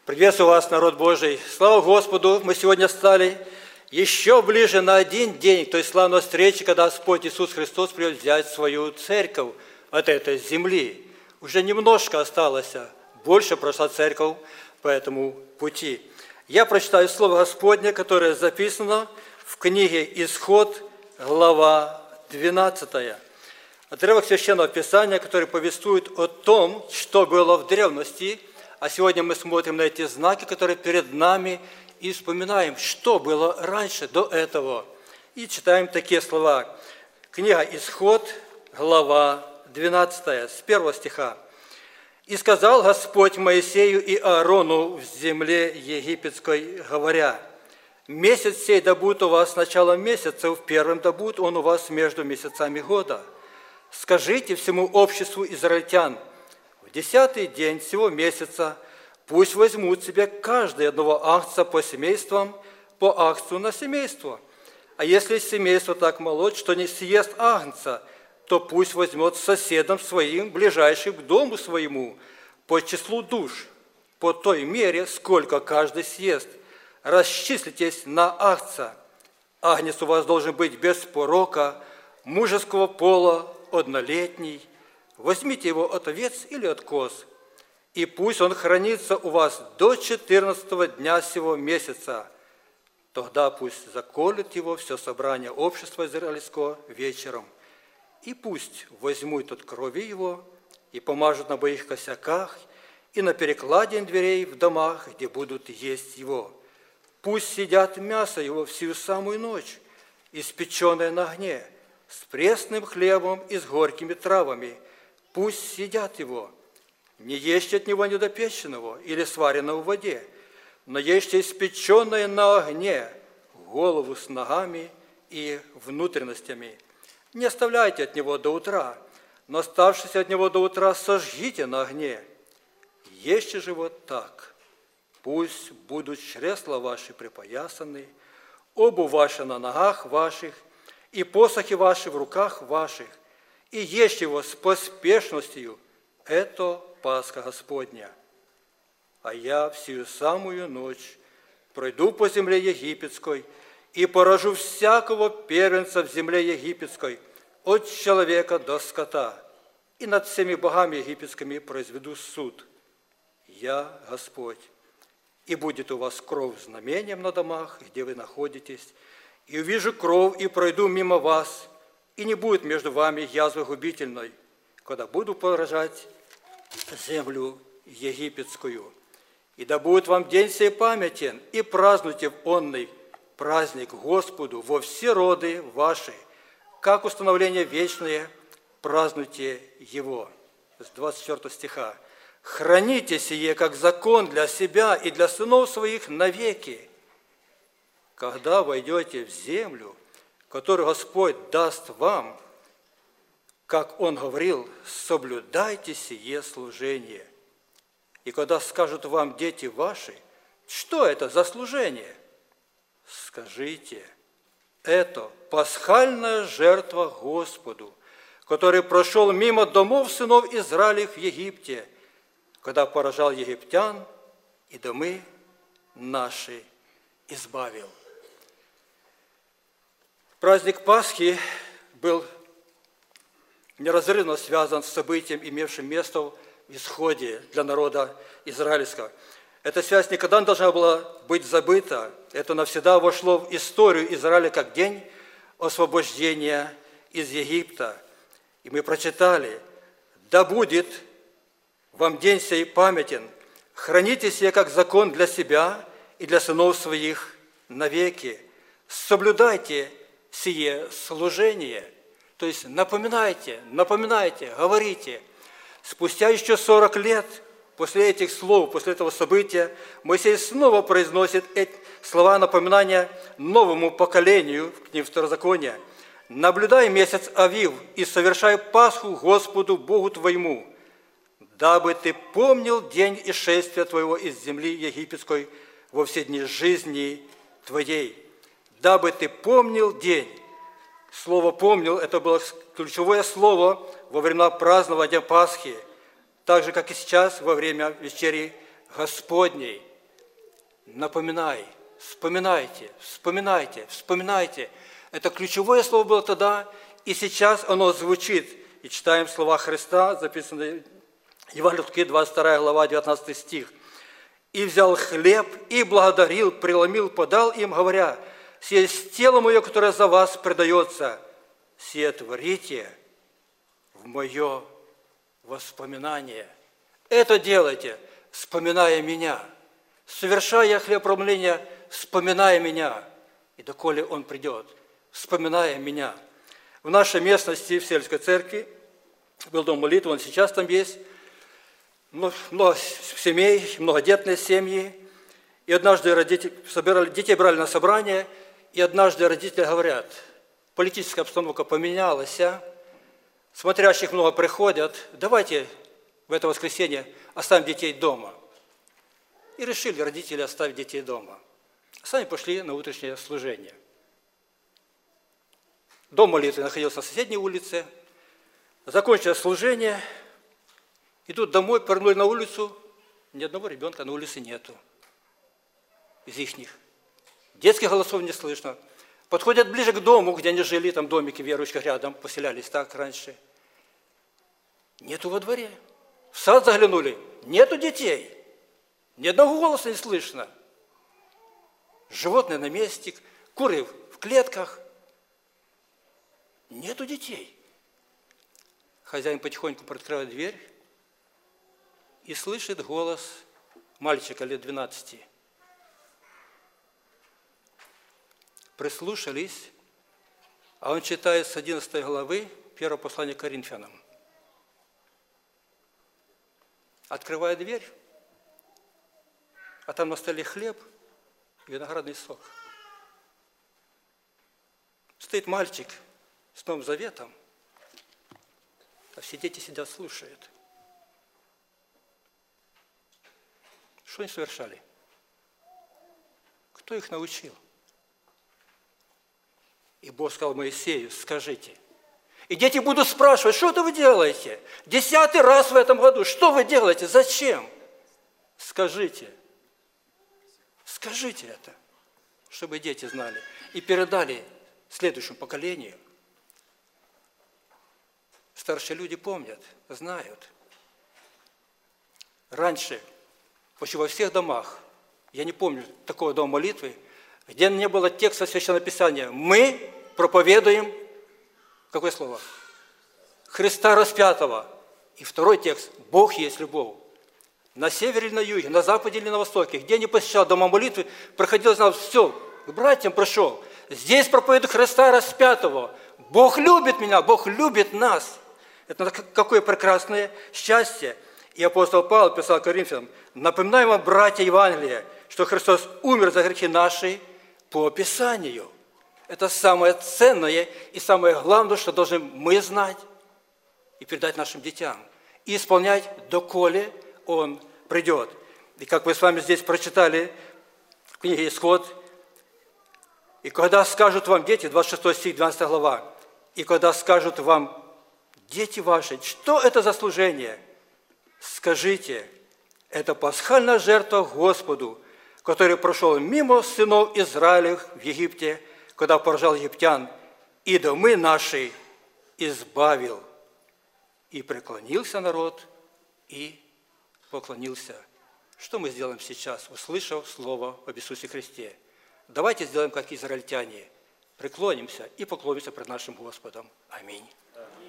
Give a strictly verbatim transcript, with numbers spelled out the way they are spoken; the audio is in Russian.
Приветствую вас, народ Божий. Слава Господу! Мы сегодня стали еще ближе на один день к той славной встрече, когда Господь Иисус Христос придет взять свою церковь от этой земли. Уже немножко осталось, больше прошла церковь по этому пути. Я прочитаю Слово Господне, которое записано в книге «Исход», глава двенадцатая. Отрывок Священного Писания, который повествует о том, что было в древности. А сегодня мы смотрим на эти знаки, которые перед нами, и вспоминаем, что было раньше, до этого. И читаем такие слова. Книга «Исход», глава двенадцатая, с первого стиха. «И сказал Господь Моисею и Аарону в земле египетской, говоря: месяц сей да будет у вас началом месяцев, первым да будет он у вас между месяцами года. Скажите всему обществу израильтян: в десятый день сего месяца пусть возьмут себе каждый одного агнца по семействам, по агнцу на семейство. А если семейство так молоть, что не съест агнца, то пусть возьмет соседом своим, ближайшим к дому своему, по числу душ, по той мере, сколько каждый съест. Расчислитесь на агнца. Агнец у вас должен быть без порока, мужеского пола, однолетний. Возьмите его от овец или от коз, и пусть он хранится у вас до четырнадцатого дня сего месяца. Тогда пусть заколет его все собрание общества израильского вечером, и пусть возьмут от крови его и помажут на обоих косяках и на перекладине дверей в домах, где будут есть его. Пусть съедят мясо его всю самую ночь, испеченное на огне, с пресным хлебом и с горькими травами. Пусть съедят его. Не ешьте от него недопеченного или сваренного в воде, но ешьте испеченное на огне, голову с ногами и внутренностями. Не оставляйте от него до утра, но оставшись от него до утра сожгите на огне. Ешьте же вот так. Пусть будут чресла ваши припоясаны, обувь ваша на ногах ваших, и посохи ваши в руках ваших, и ешьте его с поспешностью. Это Пасха Господня. А я всю самую ночь пройду по земле египетской и поражу всякого первенца в земле египетской, от человека до скота, и над всеми богами египетскими произведу суд. Я Господь. И будет у вас кровь знамением на домах, где вы находитесь, и увижу кровь, и пройду мимо вас, и не будет между вами язвы губительной, когда буду поражать землю египетскую. И да будет вам день сей памятен, и празднуйте в онный праздник Господу во все роды ваши, как установление вечное, празднуйте его». С двадцать четвёртого стиха. «Храните сие, как закон для себя и для сынов своих навеки, когда войдете в землю, которую Господь даст вам, как Он говорил, соблюдайте сие служение. И когда скажут вам дети ваши, что это за служение, скажите: это пасхальная жертва Господу, который прошел мимо домов сынов Израилев в Египте, когда поражал египтян и домы наши избавил». Праздник Пасхи был неразрывно связан с событием, имевшим место в исходе для народа израильского. Эта связь никогда не должна была быть забыта. Это навсегда вошло в историю Израиля как день освобождения из Египта. И мы прочитали: «Да будет вам день сей памятен, храните сие как закон для себя и для сынов своих навеки, соблюдайте сие служение». То есть напоминайте, напоминайте, говорите. Спустя еще сорок лет после этих слов, после этого события, Моисей снова произносит эти слова напоминания новому поколению в книге Второзакония. «Наблюдай месяц Авив и совершай Пасху Господу Богу твоему, дабы ты помнил день исшествия твоего из земли египетской во все дни жизни твоей». Дабы ты помнил день. Слово «помнил» – это было ключевое слово во времена празднования Пасхи, так же, как и сейчас во время вечери Господней. напоминай, вспоминайте, вспоминайте, вспоминайте. Это ключевое слово было тогда, и сейчас оно звучит. И читаем слова Христа, записанные в Евангелии от Луки, двадцать вторая глава, девятнадцатый стих. «И взял хлеб, и благодарил, преломил, подал им, говоря, сие есть тело мое, которое за вас предается, сие творите в мое воспоминание». Это делайте, вспоминая меня, совершая хлебопромление, вспоминая меня, и доколе Он придет, вспоминая меня. В нашей местности, в сельской церкви, был дом молитвы, он сейчас там есть, много семей, многодетные семьи. И однажды родители собирали, детей брали на собрание, и однажды родители говорят, политическая обстановка поменялась, а? Смотрящих много приходят, давайте в это воскресенье оставим детей дома. И решили родители оставить детей дома. Сами пошли на утреннее служение. Дом молитвы находился на соседней улице. Закончилось служение, идут домой, повернули на улицу, ни одного ребенка на улице нету. Из ихних. Детских голосов не слышно. Подходят ближе к дому, где они жили, там домики верующих рядом, поселялись так раньше. Нету во дворе. В сад заглянули, нету детей. Ни одного голоса не слышно. Животные на месте, куры в клетках. Нету детей. Хозяин потихоньку приоткрывает дверь и слышит голос мальчика лет двенадцати. Прислушались, а он читает с одиннадцатой главы первого послания к Коринфянам. Открывает дверь, а там на столе хлеб и виноградный сок. Стоит мальчик с Новым Заветом, а все дети сидят, слушают. Что они совершали? Кто их научил? И Бог сказал Моисею, скажите. И дети будут спрашивать, что это вы делаете? Десятый раз в этом году, что вы делаете? Зачем? Скажите. Скажите это, чтобы дети знали. И передали следующему поколению. Старшие люди помнят, знают. Раньше, почти во всех домах, я не помню такого дома молитвы, где не было текста Священного Писания. Мы проповедуем, какое слово? Христа распятого. И второй текст. Бог есть любовь. На севере или на юге, на западе или на востоке, где не посещал дома молитвы, проходил, знал, все, к братьям пришел. Здесь проповедует Христа распятого. Бог любит меня, Бог любит нас. Это какое прекрасное счастье. И апостол Павел писал Коринфянам, напоминаем вам, братья Евангелия, что Христос умер за грехи наши по Писанию. Это самое ценное и самое главное, что должны мы знать и передать нашим детям. И исполнять, доколе Он придет. И как вы с вами здесь прочитали в книге «Исход», и когда скажут вам дети, двадцать шестой стих, двенадцатая глава, и когда скажут вам дети ваши, что это за служение? Скажите, это пасхальная жертва Господу, который прошел мимо сынов Израилевых в Египте, когда поражал египтян, и домы наши избавил. И преклонился народ, и поклонился. Что мы сделаем сейчас, услышав слово об Иисусе Христе? Давайте сделаем, как израильтяне, преклонимся и поклонимся пред нашим Господом. Аминь.